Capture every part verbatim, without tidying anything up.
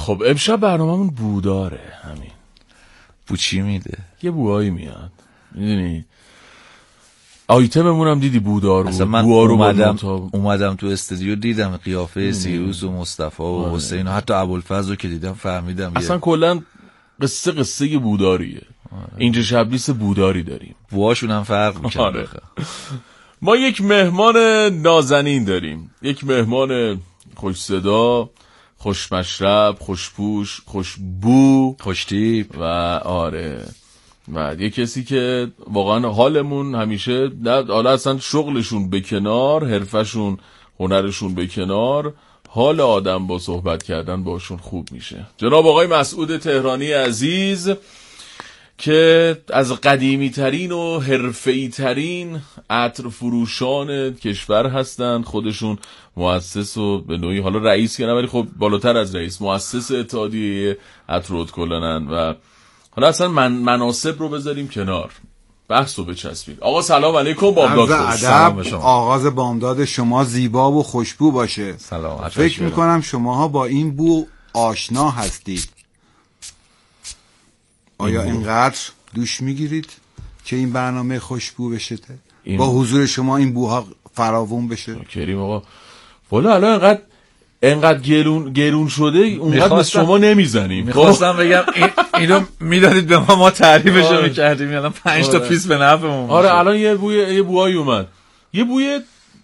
خب امشب برنامه‌مون بوداره. همین بو چی میده؟ یه بوهایی میاد، میدونی آیتممون هم دیدی بودار بود. اصلا من بوها رو اومدم اومدم تو استودیو دیدم قیافه سیروس و مصطفی و حسین و حتی ابوالفضل رو که دیدم فهمیدم اصلا کلا قصه قصه بوداریه. آره. اینجا شب لیست بوداری داریم، بوهاشون هم فرق میکنه. آره. ما یک مهمان نازنین داریم، یک مهمان خوش صدا، خوش مشرب، خوش پوش، خوش بو، خوش تیپ و آره و یه کسی که واقعا حالمون همیشه نه حالا اصلا شغلشون به کنار، حرفشون هنرشون به کنار، حال آدم با صحبت کردن باشون خوب میشه. جناب آقای مسعود تهرانی عزیز که از قدیمی ترین و حرفه‌ای ترین عطر فروشان کشور هستند. خودشون مؤسس و به نوعی حالا رئیس که نه ولی خب بالاتر از رئیس مؤسس اتحادیه عطر و ادکلنن و حالا اصلا من مناسب رو بذاریم کنار، بحث رو بچسبید. آقا سلام علیکم، بامداد خوش. سلام به شما. آغاز بامداد شما زیبا و خوشبو باشه. سلام. فکر میکنم شماها با این بو آشنا هستید. آیا این اینقدر دوش میگیرید که این برنامه خوشبو بشه؟ این... با حضور شما این بوها فراوون بشه؟ کریم آقا والا الان اینقدر انقدر گرون گرون شده اونقدر به شما نمیزنیم. میخواستم بگم این اینو میدادید به ما، ما تعریفشو میکردیم، الان پنج تا پیس به نفعمون. آره الان یه بوی یه بوهایی اومد، یه بوی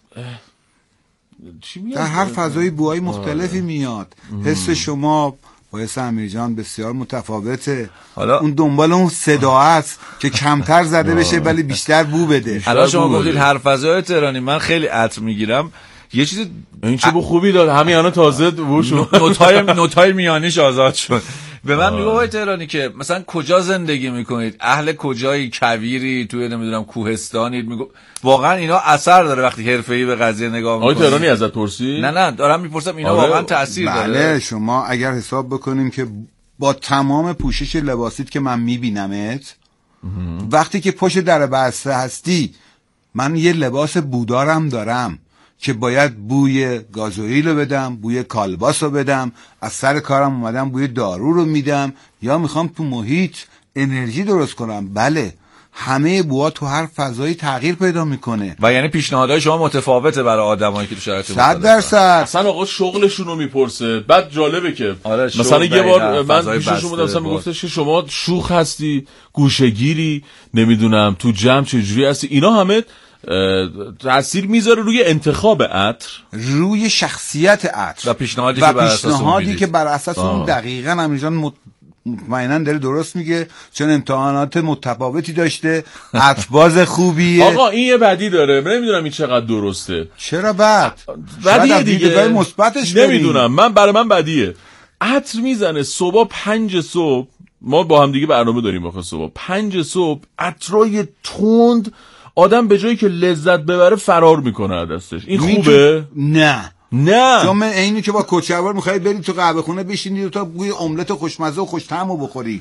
چی میاد در هر فضایی بوهای مختلفی میاد. حس شما با حس امیرجان بسیار متفاوته. حالا اون دنبال اون صدا است که کمتر زده بشه ولی بیشتر بو بده. الان شما گفتید هر فضای تهرانی، من خیلی عطر میگیرم، یه چیز این چه بو خوبی داد، همین الان تازه بوشون نوتای نوتای میانیش آزاد شد. به من میگه آقای تهرانی که مثلا کجا زندگی میکنید، اهل کجایی، کویری، توی نمیدونم کوهستانید؟ میگم واقعا اینا اثر داره وقتی حرفه‌ای به قضیه نگاه میکنید. آقای تهرانی ازت پرسی؟ نه نه دارم میپرسم اینا واقعا تاثیر داره؟ بله، شما اگر حساب بکنیم که با تمام پوشش لباسیت که من میبینمت، وقتی که پشت در بسته هستی، من یه لباس بودارم دارم که باید بوی گازوئیل رو بدم، بوی کالباس رو بدم، از سر کارم اومدم بوی دارو رو میدم، یا میخوام تو محیط انرژی درست کنم. بله، همه بوها تو هر فضایی تغییر پیدا میکنه و یعنی پیشنهادهای شما متفاوته برای آدمایی که تو شرایط مختلف. صد درصد. اصلا آقا شغلشون رو میپرسه. بعد جالبه که آره مثلا یه بار من پیششون بودم، مثلا میگفتش که شما شوخ هستی، گوشه‌گیری، نمیدونم تو جمع چجوری هستی. اینا همه تأثیر میذاره روی انتخاب عطر، روی شخصیت عطر و پیشنهادی و که بر اساس پیشنهادی که بر اساس اون دقیقاً امیرجان مطمئناً داره درست میگه، چون امتحانات متفاوتی داشته، عطرباز خوبیه. آقا این یه بدی داره، من نمیدونم این چقدر درسته. چرا بد؟ بدیه دیگه، مثبتش نمیدونم، من برای من بدیه. عطر میزنه صبح پنج صبح، ما با هم دیگه برنامه داریم آخه صبح پنج صبح عطرای تند، آدم به جایی که لذت ببره فرار میکنه از دستش. این خوبه؟ نه نه، چون من اینو که با کچلوار میخوای بری تو قهوه خونه بشینی تا بوی املت خوشمزه و خوش‌طعمو بخوری.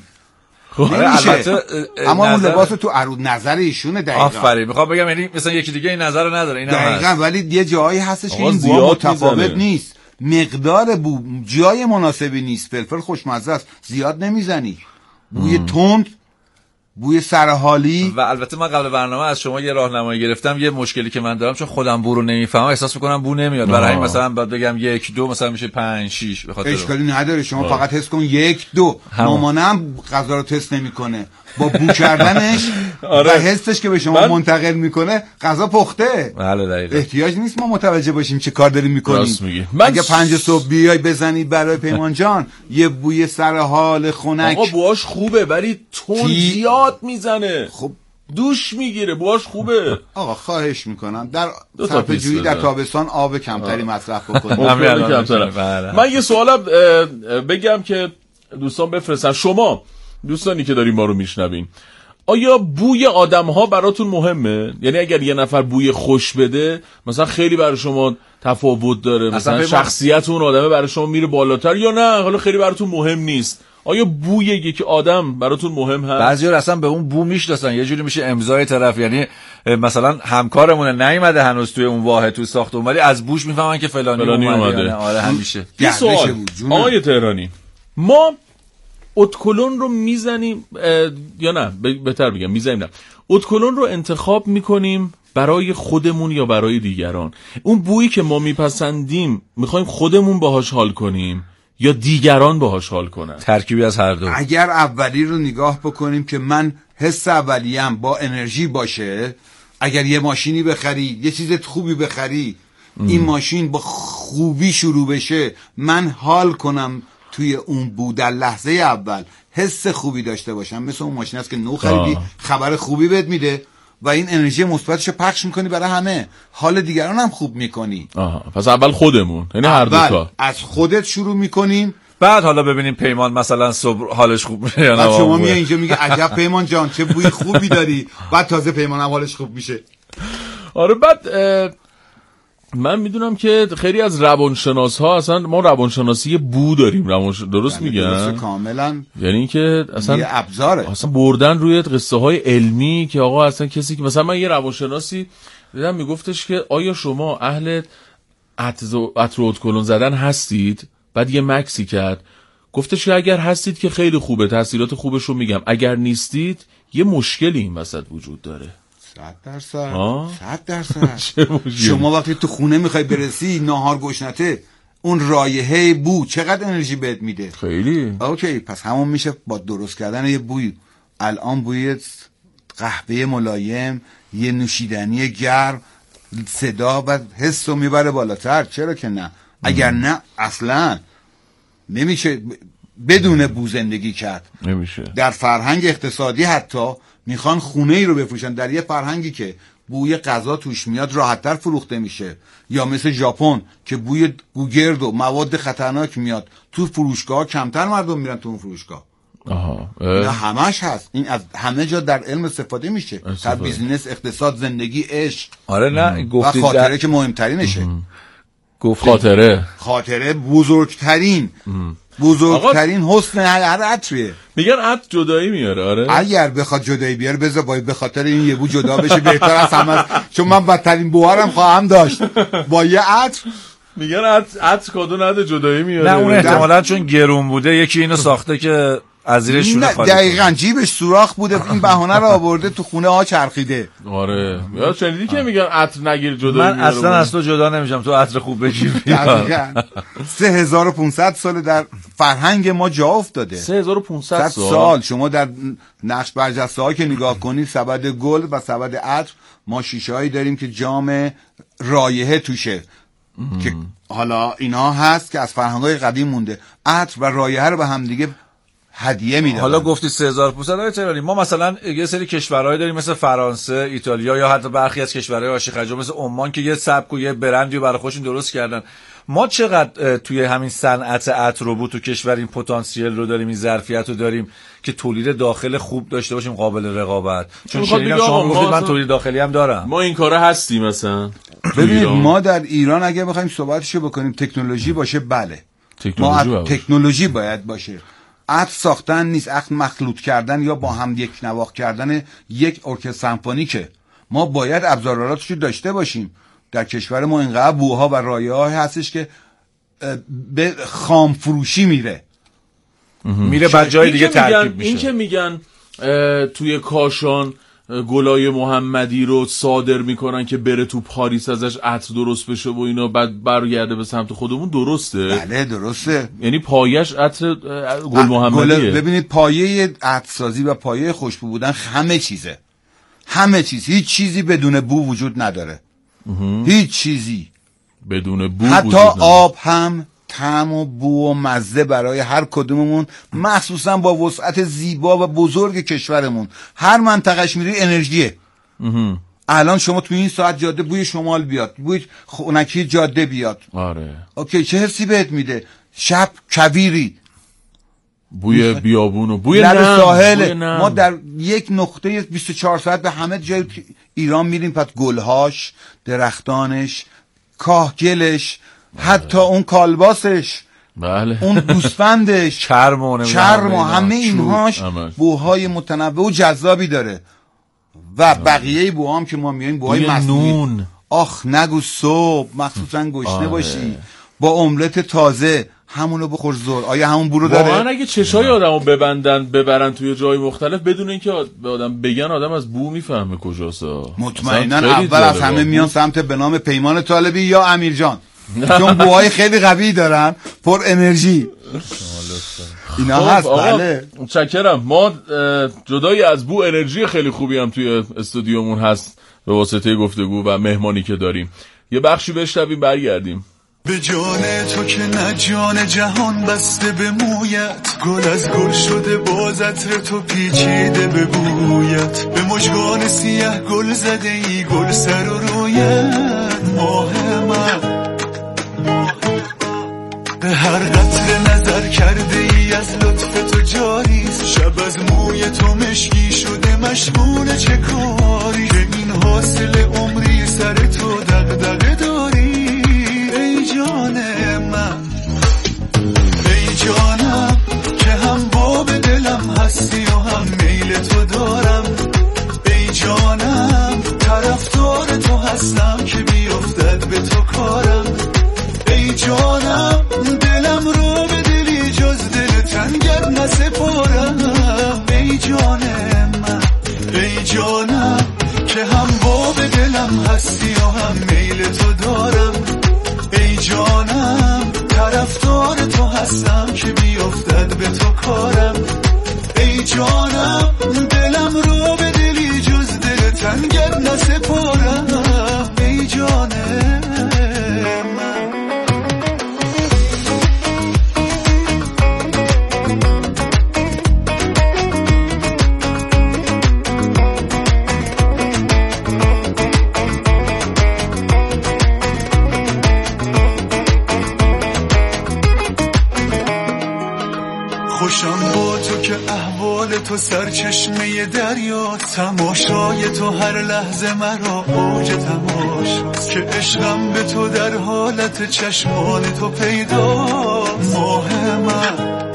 البته اما اون لباس تو عروض نظر ایشونه دقیقاً. آفرین، میخوام بگم یعنی مثلا یکی دیگه این نظر رو نداره، این دقیقاً، ولی یه جایی هستش که این بو متفاوت میزنه. نیست، مقدار بو جای مناسبی نیست. فلفل خوشمزه است، زیاد نمیزنی. بوی تند، بوی سرحالی. و البته من قبل برنامه از شما یه راهنمایی گرفتم. یه مشکلی که من دارم، چون خودم بو رو نمیفهمم، احساس میکنم بو نمیاد، برای همین مثلا بعد بگم یک دو مثلا میشه پنج شش. به خاطر اشکالی نداره، شما آه. فقط حس کن یک دو. مامانم غذا رو تست نمیکنه، با بو کردنش آره. و حسش که به شما من... منتقل میکنه غذا پخته. بله دقیقاً. احتیاج نیست ما متوجه باشیم چه کار داریم میکنیم. من... اگه پنج صبح بیای بزنی برای پیمان جان یه بوی سرحال خنک، آقا بوهاش خوبه ولی تون زیاد میزنه، خب دوش میگیره. بوهاش خوبه. آقا خواهش میکنم در صرفه‌جویی در تابستان آب کمتری مصرف بکنید. من یه سوالم بگم که دوستان بفرستن. شما دوستانی که دارین ما رو میشنوین، آیا بوی آدم ها براتون مهمه؟ یعنی اگر یه نفر بوی خوش بده مثلا خیلی برای شما تفاوت داره، مثلا شخصیت اون آدمه برای شما میره بالاتر، یا نه حالا خیلی براتون مهم نیست؟ آیا بوی یک آدم براتون مهم هست؟ بعضیا اصلا به اون بو میشناسن، یه جوری میشه امضای طرف. یعنی مثلا همکارمونه نیومده هنوز توی اون واحد تو ساختمون، ولی از بوش میفهمن که فلانی, فلانی اومده. اومده. یعنی آره همیشه. یه سوال آقای تهرانی، ما اتکلون رو میزنیم یا نه بهتر بگم میزنیم نه اتکلون رو انتخاب میکنیم برای خودمون یا برای دیگران. اون بویی که ما میپسندیم میخوایم خودمون باهاش حال کنیم یا دیگران باهاش حال کنن؟ ترکیبی از هر دو. اگر اولی رو نگاه بکنیم که من حس اولیم با انرژی باشه، اگر یه ماشینی بخری، یه چیز خوبی بخری، ام. این ماشین با خوبی شروع بشه، من حال کنم توی اون بود در لحظه اول، حس خوبی داشته باشم، مثل اون ماشین است که نو خریدی، خبر خوبی بهت میده و این انرژی مثبتش پخش میکنی برای همه، حال دیگران هم خوب میکنی. آها. پس اول خودمون، یعنی هر دو تا از خودت شروع میکنیم، بعد حالا ببینیم پیمان مثلا صبح حالش خوب میشه یا نه. بعد شما میای اینجا میگه عجب پیمان جان چه بوی خوبی داری، بعد تازه پیمان هم حالش خوب میشه. آره. بعد من میدونم که خیلی از روانشناس ها اصلا ما روانشناسی بو داریم، روانش... درست یعنی میگن؟ درست کاملا. یعنی اینکه اصلا یه ابزاره، اصلا بردن روی قصه های علمی که آقا اصلا کسی که مثلا من یه روانشناسی دیدم میگفتش که آیا شما اهل عطر و اتکلون زدن هستید؟ بعد یه مکسی کرد، گفتش که اگر هستید که خیلی خوبه، تاثیرات خوبش رو میگم، اگر نیستید یه مشکلی این وسط وجود داره. صد درصد صد درصد. شما, شما وقتی تو خونه میخوای برسی، ناهار گشنته، اون رایحه بو چقدر انرژی بهت میده؟ خیلی. اوکی، پس همون میشه با درست کردن یه بوی. الان بوی قهوه ملایم، یه نوشیدنی گرم، صدا و حس رو میبره بالاتر. چرا که نه؟ اگر نه اصلا نمیشه بدون بو زندگی کرد. نمیشه. در فرهنگ اقتصادی حتی میخوان خونه ای رو بفروشن در یه فرهنگی که بوی غذا توش میاد راحت‌تر فروخته میشه، یا مثل ژاپن که بوی گوگرد و مواد خطرناک میاد تو فروشگاه، کمتر مردم میرن تو اون فروشگاه. آها. نه همش هست، این از همه جا در علم استفاده میشه، در بیزینس، اقتصاد، زندگی، عشق. آره نه گفتید و خاطره در... که مهمترینشه. گفتید خاطره خاطره بزرگترین ام. بزرگترین حسن هر عطریه. میگن عطر جدایی میاره. آره اگر بخواد جدایی بیاره بذار باید به خاطر این یه بو جدا بشه بهتر از همه، چون من بدترین بوهارم خواهم داشت با یه عطر. میگن عطر عطر کادو نده جدایی میاره. نه اون احتمالاً چون گرون بوده یکی اینو ساخته که از زیرش شونه خالی. دقیقاً جیبش سوراخ بوده، این بهانه رو آورده تو خونه ها چرخیده. آره یا شنیدی که میگن عطر نگیر جدایی من میاره. اصلا از تو جدا نمیشم، تو عطر خوب بگیر. سه هزار و پانصد سال در فرهنگ ما جا افتاده. سه هزار و پانصد سال. سال شما در نقش برجسته ها که نگاه کنید، سبد گل و سبد عطر، ما شیشه هایی داریم که جام رایحه توشه ام. که حالا اینا هست که از فرهنگ‌های قدیم مونده. عطر و رایحه رو به هم دیگه هدیه میدن. حالا گفتی سه هزار و پانصد های تهرانی، ما مثلا یه سری کشورهای داریم مثل فرانسه، ایتالیا یا حتی برخی از کشورهای عاشق حجاب مثل عمان که یه سبک و یه برندی برای خودشون درست کردن. ما چقدر توی همین صنعت عطر رو تو کشور این پتانسیل رو داریم، این ظرفیت رو داریم که تولید داخل خوب داشته باشیم قابل رقابت؟ چون شنیدم شما گفتید من تولید داخلی هم دارم. ما این کارا هستیم مثلا. ببینید ما در ایران اگه بخوایم صحبتشو بکنیم تکنولوژی باشه، بله تکنولوژی ما تکنولوژی باید باشه. عطر ساختن نیست، عطر مخلوط کردن یا با هم یک نواخت کردن یک ارکستر سمفونیکه. ما باید ابزاراتش رو داشته باشیم. در کشور ما اینقدر بوها و رایحه‌ها هستش که به خام فروشی میره میره بعد جای دیگه ترکیب میشه. این که میگن توی کاشان گلای محمدی رو صادر میکنن که بره تو پاریس ازش عطر درست بشه و اینا، بعد برگرده به سمت خودمون، درسته؟ بله درسته. یعنی پایش عطر گل محمدیه. ببینید پایه عطرسازی و پایه خوشبو بودن همه چیزه، همه چیز، هیچ چیزی بدون بو وجود نداره. هیچ چیزی بدون بو حتی وجود نداره. آب هم طعم و بو و مزه برای هر کدوممون، مخصوصا با وسعت زیبا و بزرگ کشورمون، هر منطقهش میری انرژیه. الان شما تو این ساعت جاده بوی شمال بیاد، بوی خونکی جاده بیاد، آره اوکی چه حسی بهت میده؟ شب کویری، بوی بیابون و بوی لب نم. ساحل. بوی نم. ما در یک نقطه بیست و چهار ساعت به همه جای ایران میریم، پس گلهاش، درختانش، کاهگلش، حتی اون کالباسش، بله، اون گوسفندش، چرم و چرم و همه اینهاش بوهای متنوع و جذابی داره. و بقیه بوهام که ما میاییم بوهای مصنوعی، آخ نگو صبح مخصوصا گشنه باشی با املت تازه، همونو بخور زور. آیا همون بو رو داره؟ واقعا اگه چشای آدمو ببندن ببرن توی جای مختلف بدون اینکه به آدم بگن، آدم از بو میفهمه کجاست. مطمئنا اول از همه میان سمت به نام پیمان طالبی یا امیرجان، چون بوهای خیلی قوی دارن، پر انرژی. اینا هست. بله متشکرم. ما جدای از بو انرژی خیلی خوبی هم توی استودیومون هست به واسطه گفتگو و مهمانی که داریم. یه بخشی بشنویم برگردیم. به جان تو که نه جان جهان بسته به مویت، گل از گل شده باز عطر تو پیچیده به بویت، به مژگان سیاه گل زده ای گل سر و رویت، ماه من به هر قطر نظر کرده ای از لطف تو جاریست، شب از موی تو مشکی شده مشمول چه کاری، که این حاصل عمری سر تو دغدغه داری. ای جان من، ای جانم که هم باب دلم هستی و هم میل تو دارم، ای جانم طرفدار تو هستم که بیفتد به تو کارم، ای جانم دلم رو به دلی جز دل تنگر نسپارم، ای جان من، ای جانم که هم باب دلم هستی و هم میل تو دارم، ای جانم طرفدار تو هستم که بیفتد به تو کارم، ای جانم دلم رو به دلی جز دل تنگر نسپارم، ای جان من. خوشم با تو که احوال تو سرچشمه دریا، تماشای تو هر لحظه مرا اوج تماشاست، که عشقم به تو در حالت چشمان تو پیدا، ماه من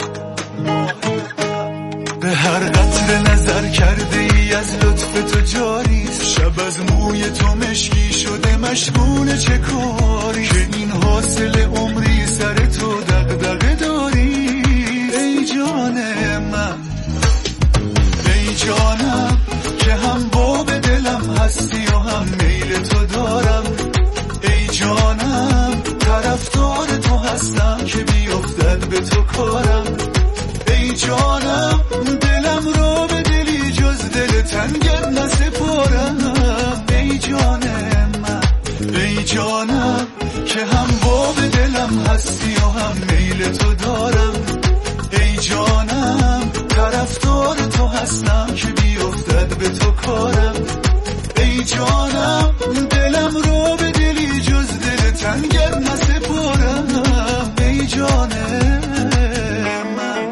به هر قطر نظر کرده ای از لطف تو جاریست، شب از موی تو مشکی شده مشغول چه کاری، که این حاصل عمری سر تو دغدغه داری. ای جان من، ای جانم که هم باب دلم هستی و هم میل تو دارم، ای جانم طرفدار تو هستم که بیفتد به تو کارم، ای جانم دلم رو به دلی جز دل تنگر نسپارم، ای جان من، ای جانم که هم باب دلم هستی و هم میل تو دارم، ای جانم طرفدار تو هستم که بیفتد به تو کارم، ای جانم دلم رو به دلی جز دل تنگر نسپارم، ای جان من.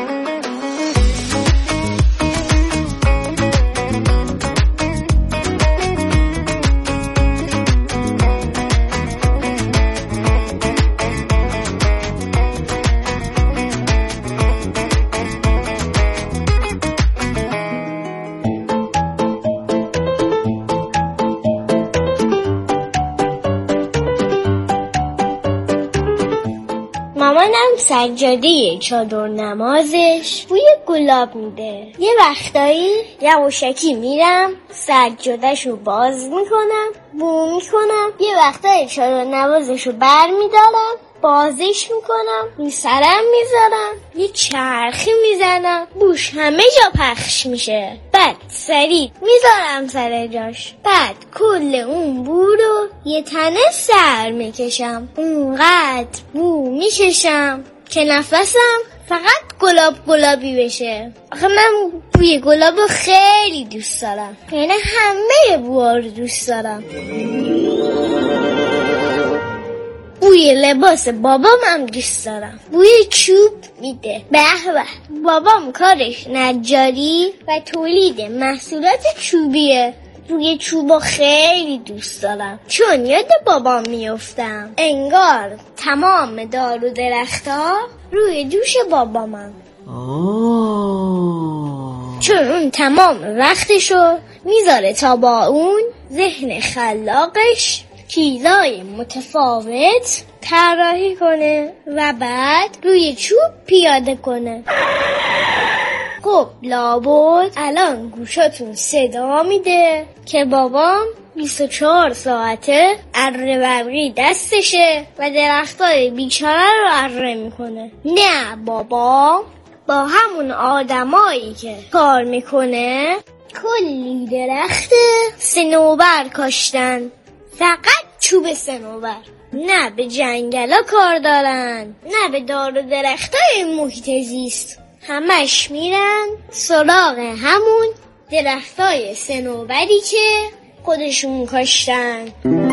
مامانم سجاده چادر نمازش بوی گلاب میده. یه وقتایی یواشکی میرم سجادهشو باز میکنم بو میکنم، یه وقتایی چادر نمازشو بر میدارم بازش میکنم رو سرم میذارم یه چرخی میزنم بوش همه جا پخش میشه، بعد سریع میذارم سر جاش، بعد کل اون بو رو یه تنه سر میکشم، اونقدر بو میکشم که نفسم فقط گلاب گلابی بشه. آخه من بوی گلاب رو خیلی دوست دارم، یعنی همه بوها رو دوست دارم. بوی لباس بابام هم دوست دارم، بوی چوب میده. به به، بابام کارش نجاری و تولید محصولات چوبیه. بوی چوبا خیلی دوست دارم چون یاد بابام میافتم، انگار تمام دار و درخت‌ها روی دوش بابامم. چون اون تمام وقتشو میذاره تا با اون ذهن خلاقش چیزای متفاوت طراحی کنه و بعد روی چوب پیاده کنه. خب لابد الان گوشاتون صدا میده که بابام بیست و چهار ساعته اره برقی دستشه و درختای بیچاره رو اره میکنه. نه بابا، با همون آدمایی که کار میکنه کلی درخت صنوبر کاشتن، فقط چوب صنوبر. نه به جنگلا کار دارن، نه به دار و درختای محیط زیست. همش میرن سراغ همون درختای صنوبری که خودشون کاشتن.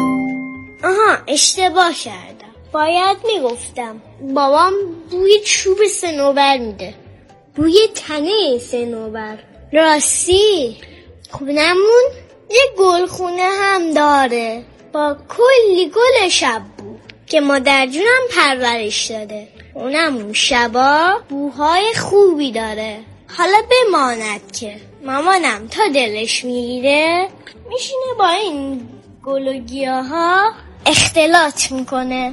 آها اشتباه کردم، باید میگفتم بابام بوی چوب صنوبر میده، بوی تنه صنوبر. راستی خب نمون یه گلخونه هم داره با کلی گل شبو که مادر جونم پرورش داده. اونم شبا بوهای خوبی داره. حالا بماند که مامانم تا دلش میگیره میشینه با این گل و گیاها اختلاط میکنه.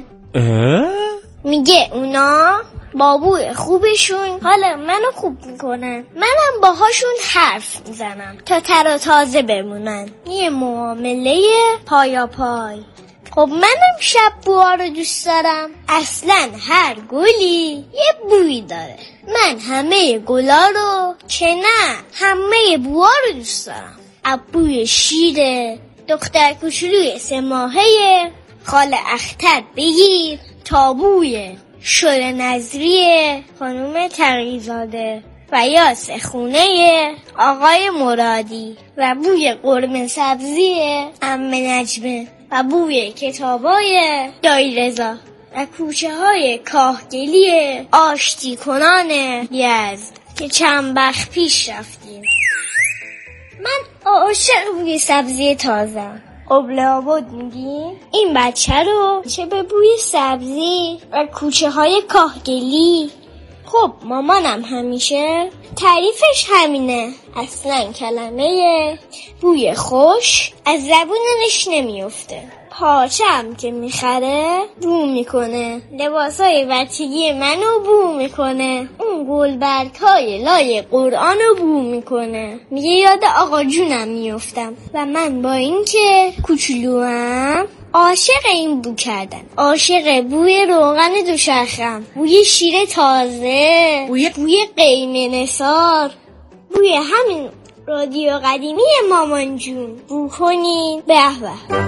میگه اونا با بوی خوبشون حالا منو خوب میکنن، منم باهاشون حرف میزنم تا تر و تازه بمونن. یه معامله پایا پای. خب منم شب بوها رو دوست دارم. اصلا هر گلی یه بویی داره. من همه گلا رو که نه همه بوها رو دوست دارم. بوی شیره دختر کوچولوی سه ماهه خال اختر بگیر تا بوی شل نظریه خانوم تقی‌زاده و یاس خونه آقای مرادی و بوی قرمه سبزی عمه نجمه و بوی کتابای دایی رضا و کوچه های کاهگلی آشتی کنان یزد که چند وقت پیش رفتیم. من عاشق بوی سبزی تازه. قبله آباد میگیم این بچه رو چه به بوی سبزی و کوچه های کاهگلی. خب مامانم همیشه تعریفش همینه. اصلا کلمه بوی خوش از زبونش نمیفته. پاچه هم که میخره بو میکنه، لباسای وطیگی منو بو میکنه، اون گلبرگ‌های لای قرآنو بو میکنه. میگه یاد آقا جونم میفتم و من با این که کوچولوام عاشق این بو کردن، عاشق بوی روغن دوچرخم، بوی شیر تازه، بوی بوی قیمه نثار، بوی همین رادیو قدیمی مامان جون بو کنین. به به.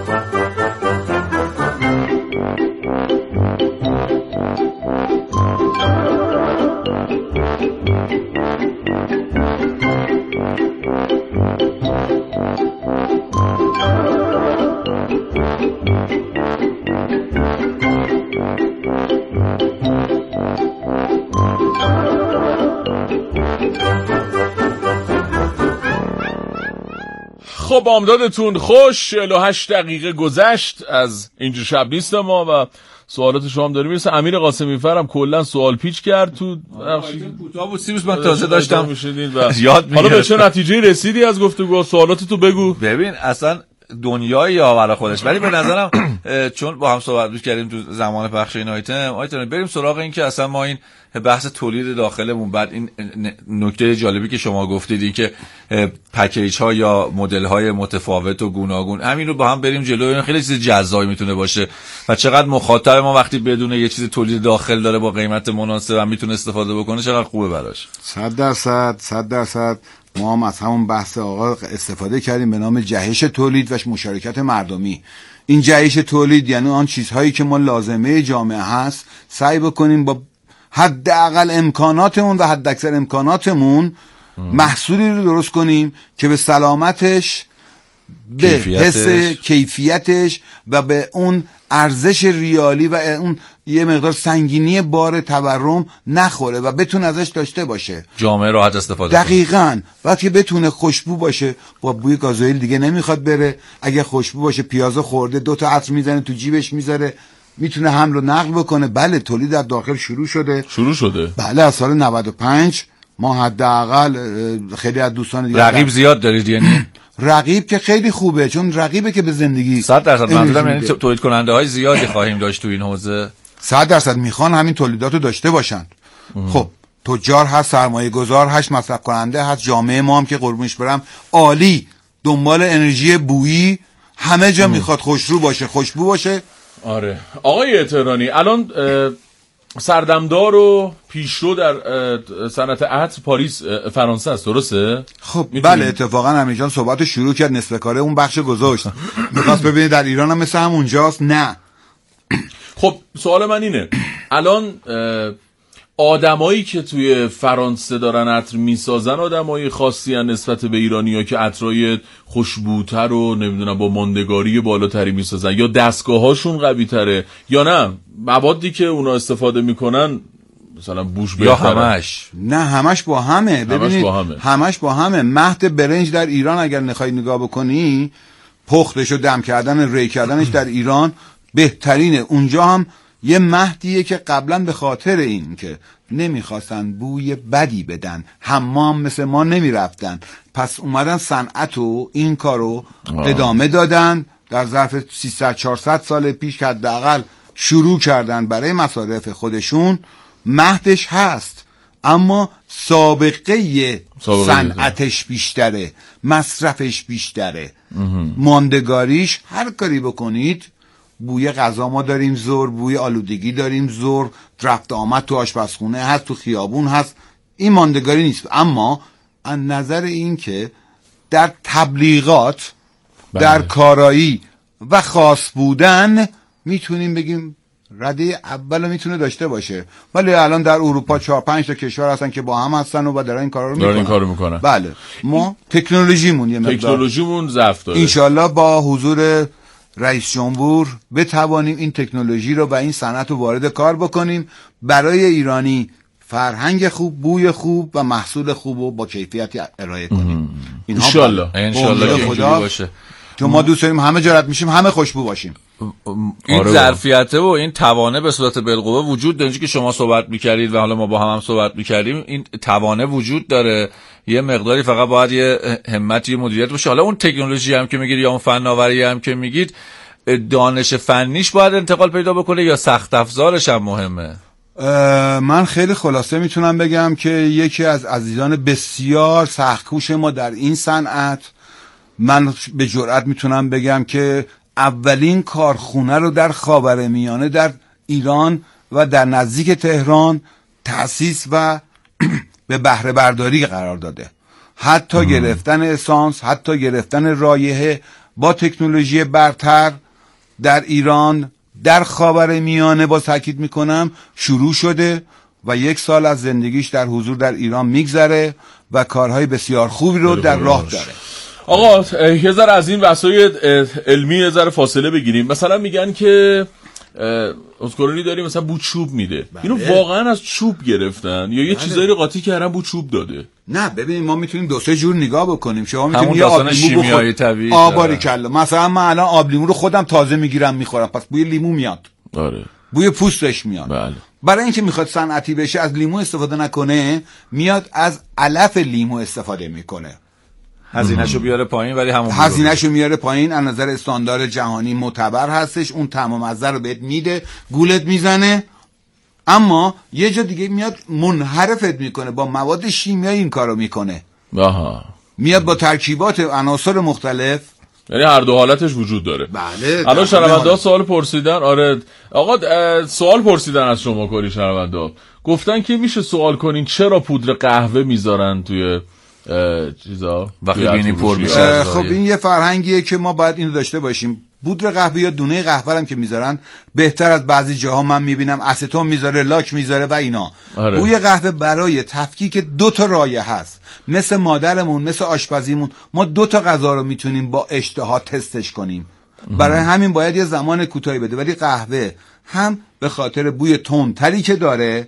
خب آمدادتون خوش. چهل و هشت دقیقه گذشت از اینجا شب نیست ما و سوالات شما هم داریم میرسه. امیر قاسمی فرم کلا سوال پیچ کرد تو کوتاه بود سیبس من تازه داشتم یاد میگیرم. حالا به چه نتیجه رسیدی از گفتگو؟ سوالات تو بگو. ببین اصلا دنیای یاور خودش، ولی به نظرم چون با هم صحبت کردیم تو زمان پخش این آیتم آیتم بریم سراغ این که اصلا ما این بحث تولید داخلمون، بعد این نکته جالبی که شما گفتید این که پکیج ها یا مدل های متفاوت و گوناگون، همین رو با هم بریم جلو. خیلی چیز جذابی میتونه باشه و چقدر مخاطب ما وقتی بدون یه چیز تولید داخل داره با قیمت مناسب هم میتونه استفاده بکنه چقدر خوبه براش. صد درصد صد درصد ما هم از همون بحث آقا استفاده کردیم به نام جهش تولید و مشارکت مردمی. این جهش تولید یعنی آن چیزهایی که ما لازمه جامعه هست سعی بکنیم با حداقل امکاناتمون و حداکثر امکاناتمون محصولی رو درست کنیم که به سلامتش، به حس کیفیتش و به اون ارزش ریالی و اون یه مقدار سنگینی بار تورم نخوره و بتونه ازش داشته باشه، جامعه راحت استفاده کنه. دقیقاً. وقتی بتونه خوشبو باشه، با بوی گازوئیل دیگه نمیخواد بره. اگه خوشبو باشه، پیازا خورده دو تا عطر میزنه تو جیبش میذاره، میتونه حمل و نقل بکنه. بله تولید از داخل شروع شده شروع شده بله از سال نود و پنج ما حداقل خیلی از دوستان دیگه رقیب زیاد دارید یعنی رقیب که خیلی خوبه، چون رقیبه که به زندگی صد درصد منظورم یعنی میده. تولید کننده های زیادی خواهیم داشت تو این حوزه. صد درصد میخوان همین تولیداتو داشته باشن. خب تجار هست، سرمایه گذار هست، مصرف کننده هست، جامعه ما هم که قربونش برم عالی، دنبال انرژی بویی، همه جا میخواد خوشرو باشه، خوشبو باشه. آره آقای تهرانی، الان سردمدار و پیشرو در صنعت عطر پاریس فرانسه است، درسته؟ خب بله، اتفاقا امیرجان صحبت شروع کرد، نصف کاره اون بخش گذاشت. میخواست ببینید در ایران هم مثل همونجاست؟ نه. خب سوال من اینه، الان آدمایی که توی فرانسه دارن عطر میسازن آدمای خاصی هن نسبت به ایرانی‌ها که عطرای خوشبوتر و نمیدونم با ماندگاری بالاتری میسازن، یا دستگاهاشون قوی تره، یا نه موادی که اونا استفاده میکنن مثلا بوش بهتره، یا همش؟ نه همش با همه. ببینید همش با همه. همش با همه. مهد برنج در ایران اگر نخوای نگاه بکنی، پختش و دم کردن، ری کردنش در ایران بهترینه. اونجا هم یه مهدیه که قبلا به خاطر این که نمیخواستن بوی بدی بدن، حمام مثل ما نمیرفتن، پس اومدن صنعت و این کارو ادامه دادن. در ظرف سیصد چهارصد سال پیش که حداقل شروع کردن برای مصارف خودشون. مهدش هست اما سابقه صنعتش بیشتره، مصرفش بیشتره، ماندگاریش هر کاری بکنید. بوی غذا ما داریم زور، بوی آلودگی داریم زور، رفت آمد تو آشپزخونه هست، تو خیابون هست، این ماندگاری نیست. اما از نظر این که در تبلیغات بله. در کارایی و خاص بودن میتونیم بگیم رده اول میتونه داشته باشه، ولی الان در اروپا چهار پنج تا کشور هستن که با هم هستن و دارن این کارا رو میکنن. این کارو میکنن. بله ما تکنولوژیمون یه مقدار تکنولوژیمون ضعف داره. انشالله با حضور رئیس جمهور بتوانیم این تکنولوژی رو و این صنعت رو وارد کار بکنیم، برای ایرانی فرهنگ خوب، بوی خوب و محصول خوب رو با کیفیتی ارائه کنیم. انشالله انشالله که اینجوری باشه، چون ما دوست داریم همه جا رد میشیم همه خوشبو باشیم. این آره ظرفیته و این توانه به صورت بالقوه وجود داره که شما صحبت میکردید و حالا ما با هم هم صحبت میکردیم. این توانه وجود داره، یه مقداری فقط باید یه همت، یه مدیریت باشه. حالا اون تکنولوژی هم که میگید یا اون فناوری هم که میگید، دانش فنیش باید انتقال پیدا بکنه یا سخت افزارش هم مهمه؟ من خیلی خلاصه میتونم بگم که یکی از عزیزان بسیار سخت‌کوش ما در این صنعت، من به جرئت میتونم بگم که اولین کارخونه رو در خاورمیانه در ایران و در نزدیک تهران تأسیس و به بهره برداری قرار داده. حتی ام. گرفتن اسانس، حتی گرفتن رایحه با تکنولوژی برتر در ایران در خاورمیانه، با تاکید میکنم، شروع شده و یک سال از زندگیش در حضور در ایران میگذره و کارهای بسیار خوبی رو در راه داره. آقا یه ذره از این وسایل علمی یه ذره فاصله بگیریم. مثلا میگن که اسکرونی داریم مثلا بو چوب میده، بله. اینو واقعا از چوب گرفتن یا یه بله. چیزایی رو قاطی کردن بو چوب داده؟ نه ببینید ما میتونیم دو سه جور نگاه بکنیم. شما میتونید یه آب لیمو بخورید، آباری کلا، مثلا من الان آب لیمو رو خودم تازه میگیرم میخورم، پس بوی لیمو میاد. آره. بوی پوستش میاد. بله. برای اینکه میخواد صنعتی بشه از لیمو استفاده نکنه، میاد از علف لیمو استفاده میکنه. هزینه‌شو بیاره پایین ولی همون هزینه‌شو میاره پایین، از نظر استاندارد جهانی معتبر هستش، اون تمام مزه رو بهت میده، گولت میزنه. اما یه جا دیگه میاد منحرفت میکنه، با مواد شیمیایی این کارو میکنه. آها. میاد با ترکیبات عناصر مختلف، یعنی هر دو حالتش وجود داره. بله. الان شنونده ها سوال پرسیدن. آره آقا سوال پرسیدن از شما کلی شنونده ها، گفتن که میشه سوال کنین چرا پودر قهوه میذارن توی چیزا وقتی بینی پر میشه؟ خب این یه فرهنگیه که ما باید اینو داشته باشیم. پودر قهوه یا دونه قهوه هم که میذارن، بهتر از بعضی جاها من میبینم استون میذاره، لاک میذاره و اینا. آره. بوی قهوه برای تفکیک دو تا رایحه هست. مثل مادرمون، مثل آشپزیمون، ما دو تا غذا رو میتونیم با اشتها تستش کنیم. برای همین باید یه زمان کوتاهی بده. ولی قهوه هم به خاطر بوی تندتری که داره،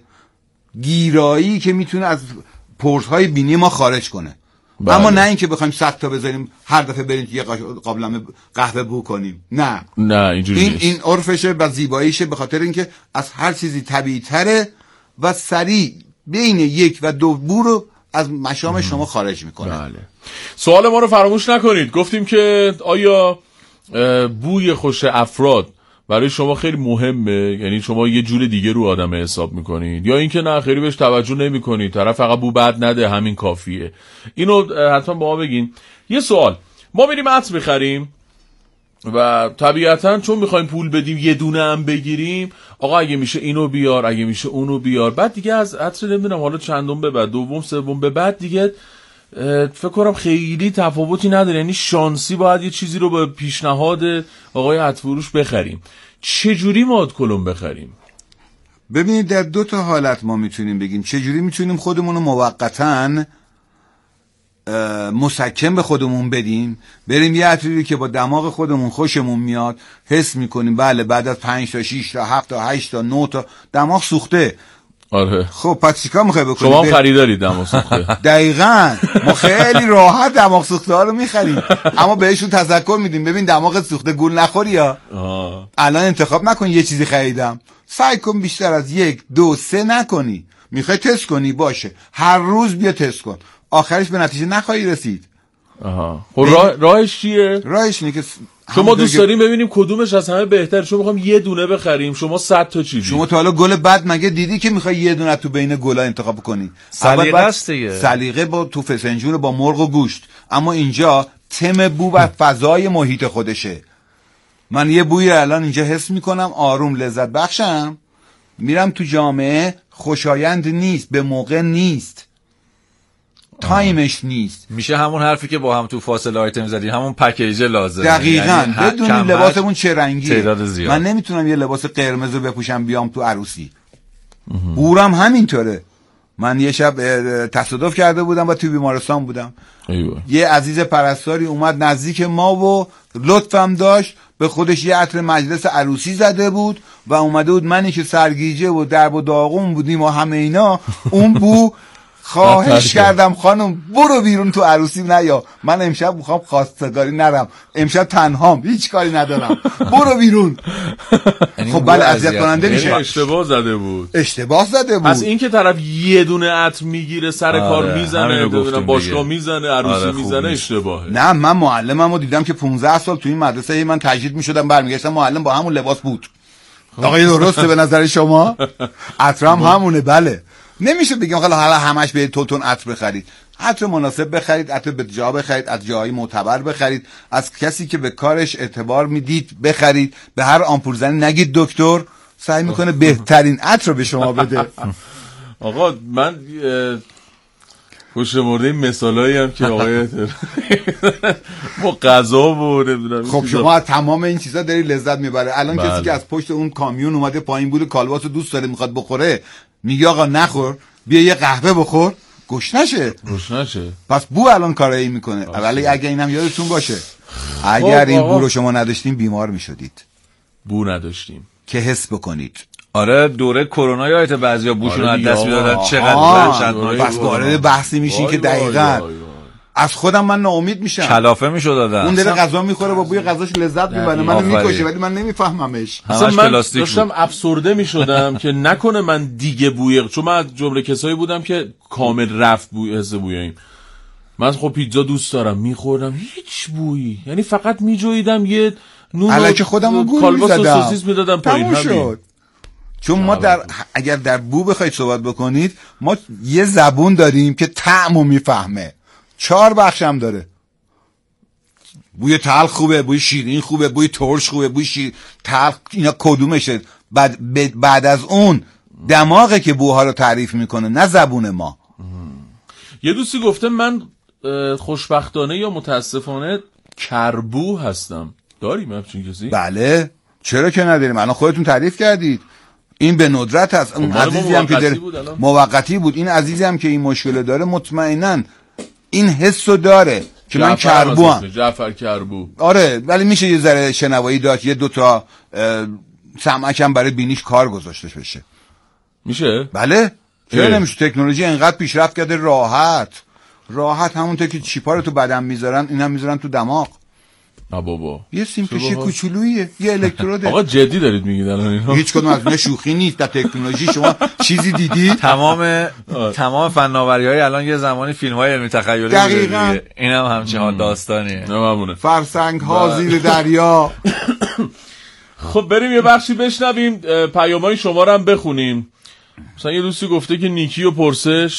گیرایی که میتونه از پورت‌های بینی ما خارج کنه. بله. اما نه اینکه بخوایم صد تا بذاریم هر دفعه بریم یه قابلمه قهوه بو کنیم. نه نه اینجوری این نیست. این عرفشه و زیباییشه، به خاطر اینکه از هر چیزی طبیعی تره و سریع بین یک و دو بو رو از مشام شما خارج میکنه. بله. سوال ما رو فراموش نکنید. گفتیم که آیا بوی خوش افراد برای شما خیلی مهمه، یعنی شما یه جور دیگه رو آدم حساب میکنید، یا اینکه نه خیلی بهش توجه نمیکنید، طرف فقط بو بد نده همین کافیه؟ اینو حتما با ما بگین. یه سوال، ما میریم عطر میخریم و طبیعتا چون میخوایم پول بدیم یه دونه هم بگیریم، آقا اگه میشه اینو بیار، اگه میشه اونو بیار، بعد دیگه از عطر نمیدونم حالا چندم به بعد، دوم سوم به بعد دیگه فکر کنم خیلی تفاوتی نداره، یعنی شانسی باید یه چیزی رو به پیشنهاد آقای عطرفروش بخریم. چجوری ما کلم بخریم؟ ببینید در دو تا حالت ما میتونیم بگیم چجوری میتونیم خودمون رو موقتاً مسکن به خودمون بدیم، بریم یه عطری که با دماغ خودمون خوشمون میاد، حس میکنیم بله بعد از پنج تا شش تا هفت تا هشت تا نه تا دماغ سوخته. آره. خب پس چیکار میخوای بکنی؟ شما خریداری دماغ سوخته. دقیقاً ما خیلی راحت دماغ سوخته ها رو میخریم، اما بهشون تذکر میدیم ببین دماغت سوخته گول نخوری یا آه. الان انتخاب نکن یه چیزی خریدم، سعی کن بیشتر از یک دو سه نکنی. میخوای تست کنی باشه هر روز بیا تست کن، آخرش به نتیجه نخواهی رسید. آها. خب راه راهش چیه؟ راهش اینه که شما دوست داریم ببینیم کدومش از همه بهتره، شما میخوام یه دونه بخریم، شما صد تا چیزی. شما تا حالا گل بد مگه دیدی که میخوای یه دونه تو بین گلا انتخاب کنی؟ سلیقه است دیگه. سلیقه با تو فسنجون با مرغ و گوشت، اما اینجا تم بو و فضای محیط خودشه. من یه بوی الان اینجا حس میکنم آروم لذت بخشم، میرم تو جامعه خوشایند نیست، به موقع نیست، تایمش نیست. میشه همون حرفی که با هم تو فاصله آیتم زدی، همون پکیج لازم. دقیقاً. یعنی بدون لباسمون چه رنگیه. من نمیتونم یه لباس قرمز رو بپوشم بیام تو عروسی. بورم همینطوره. من یه شب تصادف کرده بودم و تو بیمارستان بودم. ایوه. یه عزیز پرستاری اومد نزدیک ما و لطفم داشت، به خودش یه عطر مجلس عروسی زده بود و اومده بود منی که سرگیجه و درب و داغون بودیم و همه اینا، اون بو خواهش کردم خانم برو بیرون تو عروسی نیا، من امشب میخوام خواستگاری نرم، امشب تنهام هیچ کاری ندارم، برو بیرون. خب بله اذیت کننده میشه. اشتباه زده بود. اشتباه زده بود. از این که طرف یه دونه عطر میگیره سر آره. کار میزنه، باشگاه میزنه، عروسی آره میزنه، اشتباهه. نه من معلممو دیدم که پانزده سال تو این مدرسه من تجدید میشدم برمیگشتم معلم با همون لباس بود. آقای درسته به نظر شما؟ عطرم همونه. بله نمیشه بگیم حالا حالا همش به توتون عطر بخرید، عطر مناسب بخرید، عطر به جا بخرید، از جایی معتبر بخرید، از کسی که به کارش اعتبار میدید بخرید، به هر آمپول زنی نگید دکتر، سعی میکنه بهترین عطر رو به شما بده. آقا من خوش مورد این مثالایی هم که آقای با غذا و نمیدونم. خب شما از تمام این چیزا داری لذت میبره. الان بله. کسی که از پشت اون کامیون اومده پایین بود کالباسو دوست داره میخواد بخوره، میگه آقا نخور بیا یه قهوه بخور، گشنشه گشنشه. پس بو الان کارایی میکنه. ولی اگه اینم یادتون باشه اگر این بو رو شما نداشتین بیمار میشدید. بو نداشتیم که حس بکنید. آره دوره کرونا یادت بعضیا بوشون از دست میدادن، چقدر وحشتناک. بس وارد بحثی میشین که دقیقاً از خودم من ناامید میشم. کلافه میشد آدم. اون داره غذا میخوره با بوی غذاش لذت میبره، منو میکشه ولی من نمیفهممش. اصلا من داشتم افسرده میشدم که نکنه من دیگه بوی، چون من از جمله کسایی بودم که کامل رفت بوی حس بوییم. من خب پیتزا دوست دارم میخوردم هیچ بویی، یعنی فقط میجویدم یه نون الکی خودمو گول میزدم سوسیس میدادم پایین همین. چون ما در اگر در بو بخواید صحبت بکنید ما یه زبون داریم که طعمو میفهمه، چهار بخش هم داره. بوی تلخ خوبه، بوی شیرین خوبه، بوی ترش خوبه، بوی شیر تلخ، اینا کدومشه؟ بعد بعد از اون دماغه که بوها رو تعریف میکنه نه زبون ما. یه دوستی گفته من خوشبختانه یا متاسفانه کربو هستم. داریم همچین کسی؟ بله چرا که نداریم، الان خودتون تعریف کردید این به ندرت هست. اون عزیزی هم که داره موقتی بود، این عزیزی هم که این مشکل داره مطمئناً این حسو داره که من کربو هم جعفر کربو. آره ولی میشه یه ذره شنوایی داشت، یه دوتا سمعک هم برای بینیش کار گذاشته بشه. میشه؟ بله چرا نمیشه؟ تکنولوژی انقدر پیشرفت کرده، راحت راحت همونطور که چیپا رو تو بدن میذارن این هم میذارن تو دماغ. نه بابا یه سیمپیشی کوچولویه، یه الکتروده. آقا جدی دارید میگید الان اینا؟ هیچ کدوم از اینا شوخی نیست. در تکنولوژی شما چیزی دیدید؟ تمام تمام فناوری‌های الان یه زمانی فیلم‌های علمی تخیلی بوده دیگه. اینم هم همچین داستانیه. نه ممنونه. فرسنگ ها زیر دریا. خب بریم یه بخشی بشنویم، پیام‌های شما رو هم بخونیم. مثلا یه دوستی گفته که نیکی و پرسش